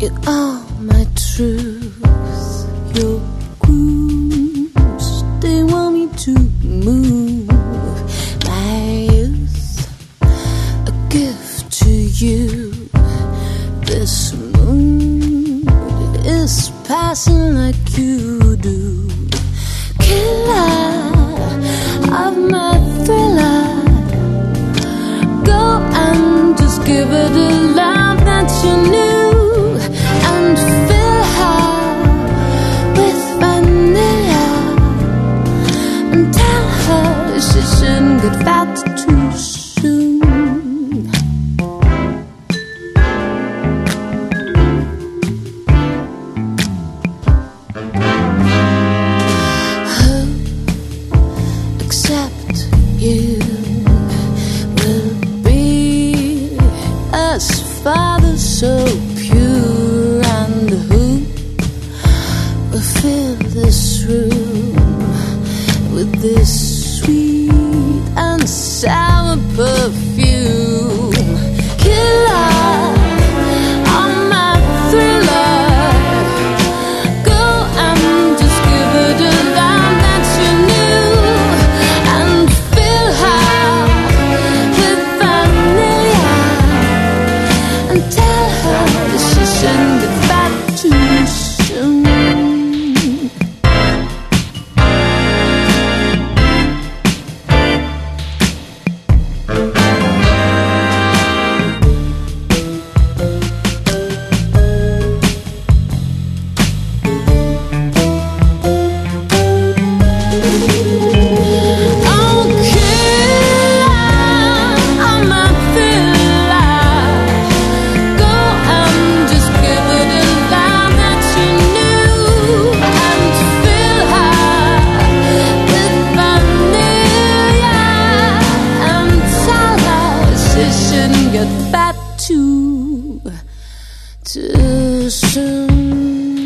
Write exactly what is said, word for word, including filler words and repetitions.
You are my truth, your grooves, they want me to move. My youth, a gift to you. This mood is passing like you do. Killer of my thriller, go and just give it a love that you knew. And fill her with vanilla, and tell her she shouldn't get fat too soon. Who except you will be as Father so pure, and who will fill this room with this sweet and sour perfume? Killer on my thriller, go and just give it a love that you knew, and fill her with vanilla, and tell her that she shouldn't get fat too soon. Get back too, too soon.